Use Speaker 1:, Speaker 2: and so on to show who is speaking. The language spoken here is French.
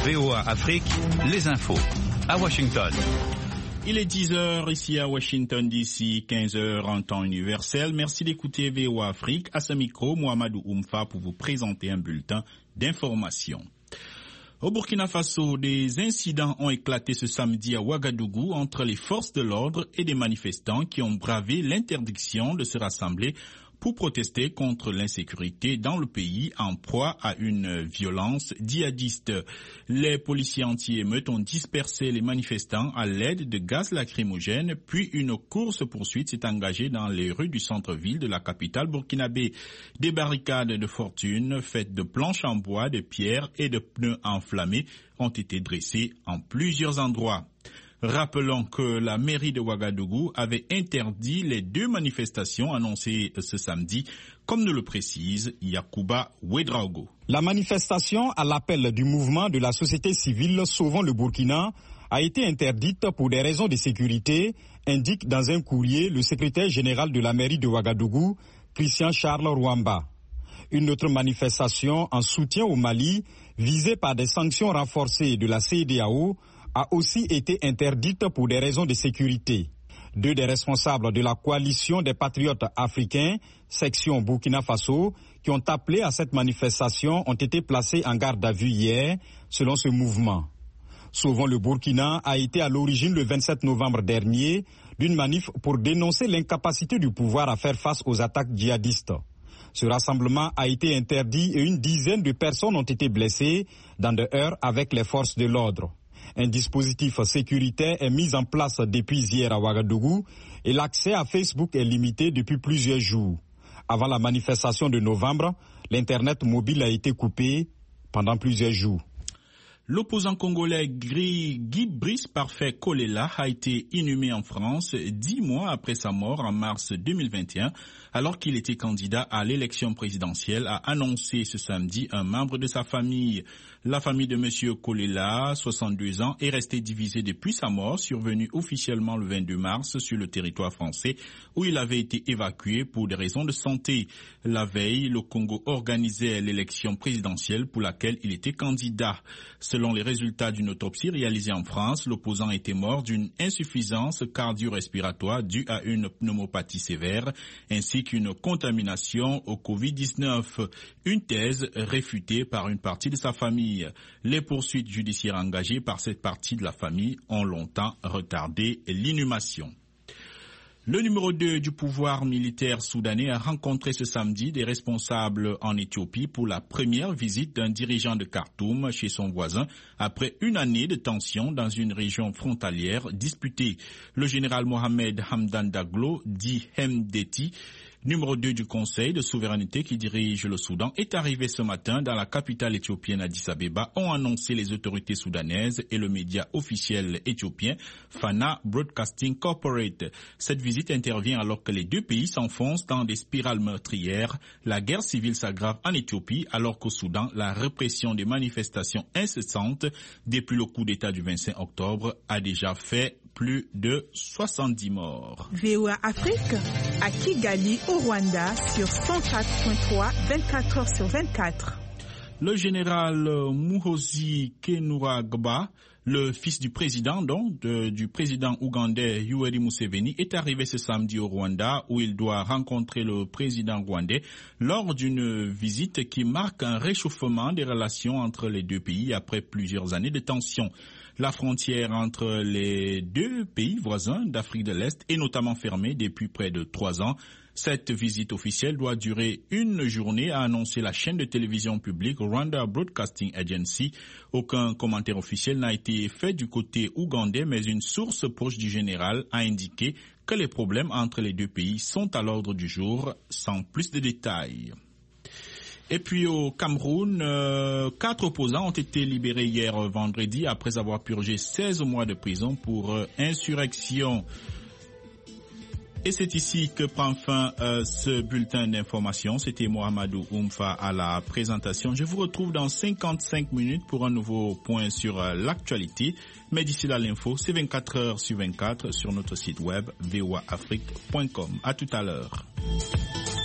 Speaker 1: VOA Afrique, les infos. À Washington.
Speaker 2: Il est 10h ici à Washington DC, 15h en temps universel. Merci d'écouter VOA Afrique. À ce micro, Mohamedou Oumfa pour vous présenter un bulletin d'information. Au Burkina Faso, des incidents ont éclaté ce samedi à Ouagadougou entre les forces de l'ordre et des manifestants qui ont bravé l'interdiction de se rassembler pour protester contre l'insécurité dans le pays en proie à une violence djihadiste. Les policiers anti-émeutes ont dispersé les manifestants à l'aide de gaz lacrymogène, puis une course-poursuite s'est engagée dans les rues du centre-ville de la capitale burkinabé. Des barricades de fortune faites de planches en bois, de pierres et de pneus enflammés ont été dressées en plusieurs endroits. Rappelons que la mairie de Ouagadougou avait interdit les 2 manifestations annoncées ce samedi, comme nous le précise Yacouba Ouedraogo.
Speaker 3: La manifestation à l'appel du mouvement de la société civile Sauvons le Burkina a été interdite pour des raisons de sécurité, indique dans un courrier le secrétaire général de la mairie de Ouagadougou, Christian Charles Rwamba. Une autre manifestation en soutien au Mali, visée par des sanctions renforcées de la CEDEAO, a aussi été interdite pour des raisons de sécurité. 2 des responsables de la coalition des patriotes africains, section Burkina Faso, qui ont appelé à cette manifestation ont été placés en garde à vue hier, selon ce mouvement. Sauvons le Burkina a été à l'origine le 27 novembre dernier d'une manif pour dénoncer l'incapacité du pouvoir à faire face aux attaques djihadistes. Ce rassemblement a été interdit et une dizaine de personnes ont été blessées dans des heurts avec les forces de l'ordre. Un dispositif sécuritaire est mis en place depuis hier à Ouagadougou et l'accès à Facebook est limité depuis plusieurs jours. Avant la manifestation de novembre, l'Internet mobile a été coupé pendant plusieurs jours.
Speaker 2: L'opposant congolais Guy Brice Parfait Kolela a été inhumé en France 10 mois après sa mort en mars 2021, alors qu'il était candidat à l'élection présidentielle, a annoncé ce samedi un membre de sa famille. La famille de M. Kolela, 62 ans, est restée divisée depuis sa mort, survenue officiellement le 22 mars sur le territoire français, où il avait été évacué pour des raisons de santé. La veille, le Congo organisait l'élection présidentielle pour laquelle il était candidat. Selon les résultats d'une autopsie réalisée en France, l'opposant était mort d'une insuffisance cardio-respiratoire due à une pneumopathie sévère, ainsi qu'une contamination au Covid-19. Une thèse réfutée par une partie de sa famille. Les poursuites judiciaires engagées par cette partie de la famille ont longtemps retardé l'inhumation. Le numéro 2 du pouvoir militaire soudanais a rencontré ce samedi des responsables en Éthiopie pour la première visite d'un dirigeant de Khartoum chez son voisin après une année de tensions dans une région frontalière disputée. Le général Mohamed Hamdan Daglo, dit Hemdeti, numéro 2 du Conseil de souveraineté qui dirige le Soudan, est arrivé ce matin dans la capitale éthiopienne Addis Abeba, ont annoncé les autorités soudanaises et le média officiel éthiopien Fana Broadcasting Corporate. Cette visite intervient alors que les 2 pays s'enfoncent dans des spirales meurtrières. La guerre civile s'aggrave en Éthiopie alors qu'au Soudan, la répression des manifestations incessantes depuis le coup d'État du 25 octobre a déjà fait plus de 70 morts.
Speaker 4: VOA Afrique à Kigali au Rwanda sur 104.3, 24 heures sur 24.
Speaker 2: Le général Muhoozi Kainerugaba, le fils du président, du président ougandais Yoweri Museveni, est arrivé ce samedi au Rwanda où il doit rencontrer le président rwandais lors d'une visite qui marque un réchauffement des relations entre les 2 pays après plusieurs années de tensions. La frontière entre les 2 pays voisins d'Afrique de l'Est est notamment fermée depuis près de 3 ans. Cette visite officielle doit durer une journée, a annoncé la chaîne de télévision publique Rwanda Broadcasting Agency. Aucun commentaire officiel n'a été fait du côté ougandais, mais une source proche du général a indiqué que les problèmes entre les 2 pays sont à l'ordre du jour, sans plus de détails. Et puis au Cameroun, 4 opposants ont été libérés hier vendredi après avoir purgé 16 mois de prison pour insurrection. Et c'est ici que prend fin ce bulletin d'information. C'était Mohamedou Oumfa à la présentation. Je vous retrouve dans 55 minutes pour un nouveau point sur l'actualité. Mais d'ici là, l'info, c'est 24 heures sur 24 sur notre site web voaafrique.com. À tout à l'heure.